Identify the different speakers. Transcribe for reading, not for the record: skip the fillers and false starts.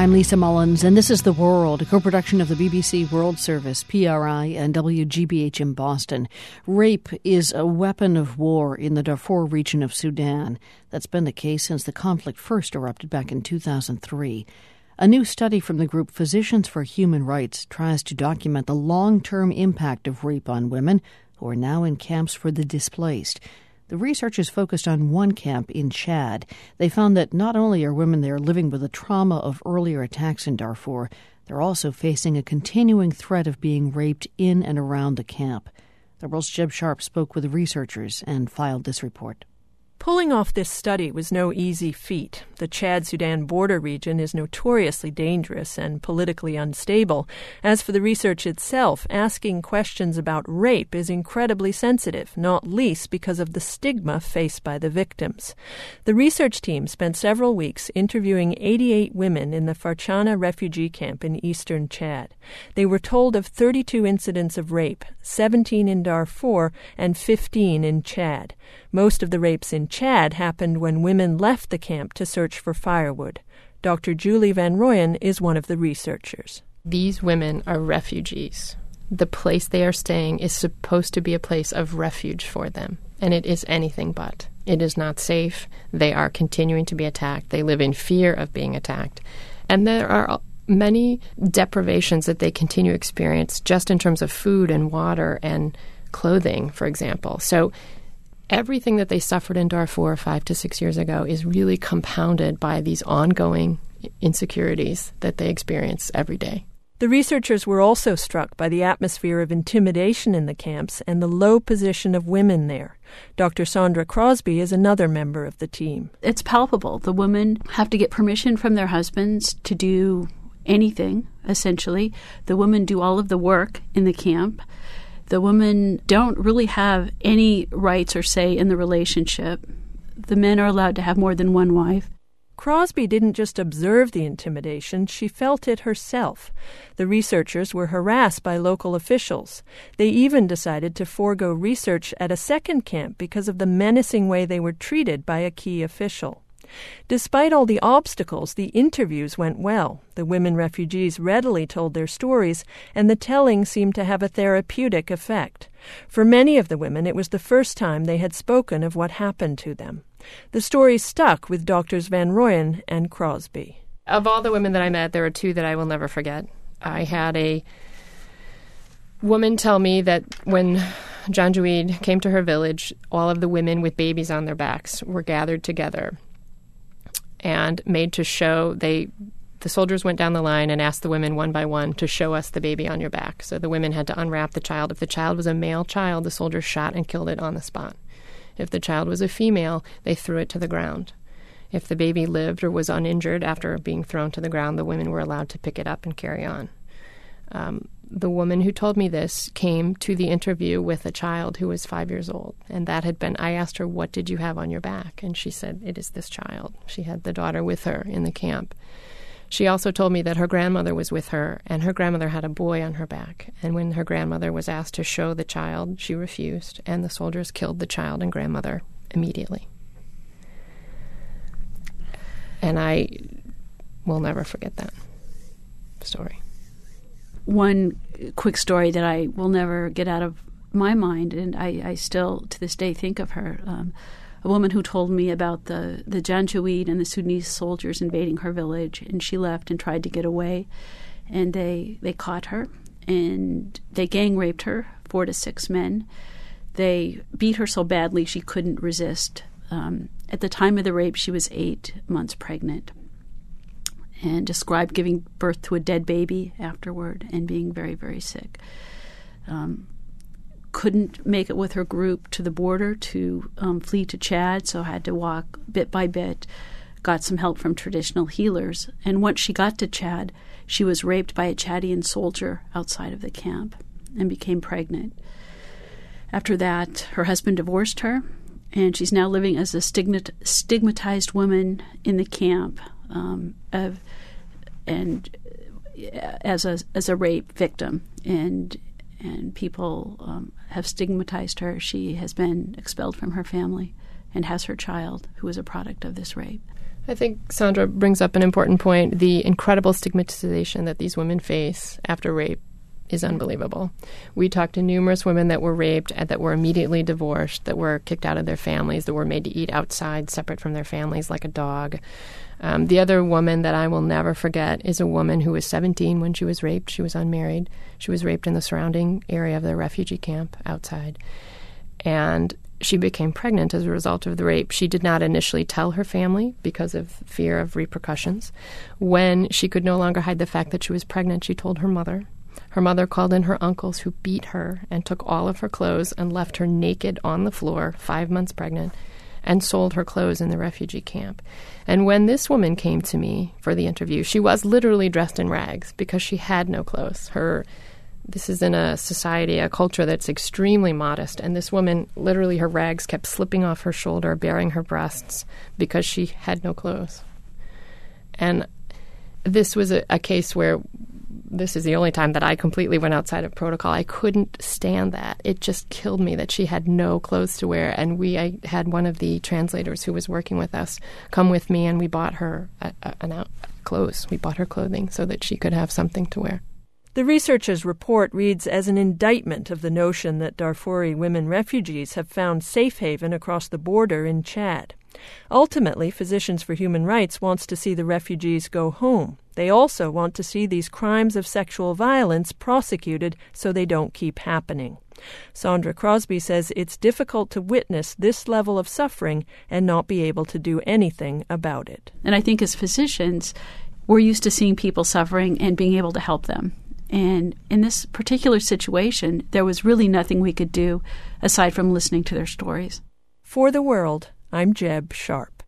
Speaker 1: I'm Lisa Mullins, and this is The World, a co-production of the BBC World Service, PRI, and WGBH in Boston. Rape is a weapon of war in the Darfur region of Sudan. That's been the case since the conflict first erupted back in 2003. A new study from the group Physicians for Human Rights tries to document the long-term impact of rape on women who are now in camps for the displaced. The researchers focused on one camp in Chad. They found that not only are women there living with the trauma of earlier attacks in Darfur, they're also facing a continuing threat of being raped in and around the camp. The World's Jeb Sharp spoke with the researchers and filed this report.
Speaker 2: Pulling off this study was no easy feat. The Chad-Sudan border region is notoriously dangerous and politically unstable. As for the research itself, asking questions about rape is incredibly sensitive, not least because of the stigma faced by the victims. The research team spent several weeks interviewing 88 women in the Farchana refugee camp in eastern Chad. They were told of 32 incidents of rape, 17 in Darfur and 15 in Chad. Most of the rapes in Chad happened when women left the camp to search for firewood. Dr. Julie Van Rooyen is one of the researchers.
Speaker 3: These women are refugees. The place they are staying is supposed to be a place of refuge for them, and it is anything but. It is not safe. They are continuing to be attacked. They live in fear of being attacked. And there are many deprivations that they continue to experience just in terms of food and water and clothing, for example. So everything that they suffered in Darfur 5 to 6 years ago is really compounded by these ongoing insecurities that they experience every day.
Speaker 2: The researchers were also struck by the atmosphere of intimidation in the camps and the low position of women there. Dr. Sandra Crosby is another member of the team.
Speaker 4: It's palpable. The women have to get permission from their husbands to do anything, essentially. The women do all of the work in the camp. The women don't really have any rights or say in the relationship. The men are allowed to have more than one wife.
Speaker 2: Crosby didn't just observe the intimidation, she felt it herself. The researchers were harassed by local officials. They even decided to forego research at a second camp because of the menacing way they were treated by a key official. Despite all the obstacles, the interviews went well. The women refugees readily told their stories, and the telling seemed to have a therapeutic effect. For many of the women, it was the first time they had spoken of what happened to them. The stories stuck with Drs. Van Rooyen and Crosby.
Speaker 3: Of all the women that I met, there are two that I will never forget. I had a woman tell me that when Janjaweed came to her village, all of the women with babies on their backs were gathered together and made to show, the soldiers went down the line and asked the women one by one to show us the baby on your back. So the women had to unwrap the child. If the child was a male child, the soldiers shot and killed it on the spot. If the child was a female, they threw it to the ground. If the baby lived or was uninjured after being thrown to the ground, the women were allowed to pick it up and carry on. The woman who told me this came to the interview with a child who was 5 years old. And that had been, I asked her, what did you have on your back? And she said, it is this child. She had the daughter with her in the camp. She also told me that her grandmother was with her, and her grandmother had a boy on her back. And when her grandmother was asked to show the child, she refused, and the soldiers killed the child and grandmother immediately. And I will never forget that story.
Speaker 4: One quick story that I will never get out of my mind, and I still to this day think of her, a woman who told me about the Janjaweed and the Sudanese soldiers invading her village, and she left and tried to get away, and they caught her, and they gang raped her, 4 to 6 men. They beat her so badly she couldn't resist. At the time of the rape, she was 8 months pregnant, and described giving birth to a dead baby afterward and being very, very sick. Couldn't make it with her group to the border to flee to Chad, so had to walk bit by bit, got some help from traditional healers. And once she got to Chad, she was raped by a Chadian soldier outside of the camp and became pregnant. After that, her husband divorced her, and she's now living as a stigmatized woman in the camp, and as a rape victim, and people have stigmatized her. She has been expelled from her family and has her child who is a product of this rape.
Speaker 3: I think Sandra brings up an important point. The incredible stigmatization that these women face after rape is unbelievable. We talked to numerous women that were raped and that were immediately divorced, that were kicked out of their families, that were made to eat outside separate from their families like a dog. The other woman that I will never forget is a woman who was 17 when she was raped. She was unmarried. She was raped in the surrounding area of the refugee camp outside. And she became pregnant as a result of the rape. She did not initially tell her family because of fear of repercussions. When she could no longer hide the fact that she was pregnant, she told her mother. Her mother called in her uncles, who beat her and took all of her clothes and left her naked on the floor, 5 months pregnant, and sold her clothes in the refugee camp. And when this woman came to me for the interview, she was literally dressed in rags because she had no clothes. This is in a society, a culture that's extremely modest, and this woman, literally her rags kept slipping off her shoulder, bearing her breasts, because she had no clothes. And this was a case where this is the only time that I completely went outside of protocol. I couldn't stand that. It just killed me that she had no clothes to wear. And I had one of the translators who was working with us come with me, and we bought her clothes. We bought her clothing so that she could have something to wear.
Speaker 2: The researchers' report reads as an indictment of the notion that Darfuri women refugees have found safe haven across the border in Chad. Ultimately, Physicians for Human Rights wants to see the refugees go home. They also want to see these crimes of sexual violence prosecuted so they don't keep happening. Sandra Crosby says it's difficult to witness this level of suffering and not be able to do anything about it.
Speaker 4: And I think as physicians, we're used to seeing people suffering and being able to help them. And in this particular situation, there was really nothing we could do aside from listening to their stories.
Speaker 2: For The World, I'm Jeb Sharp.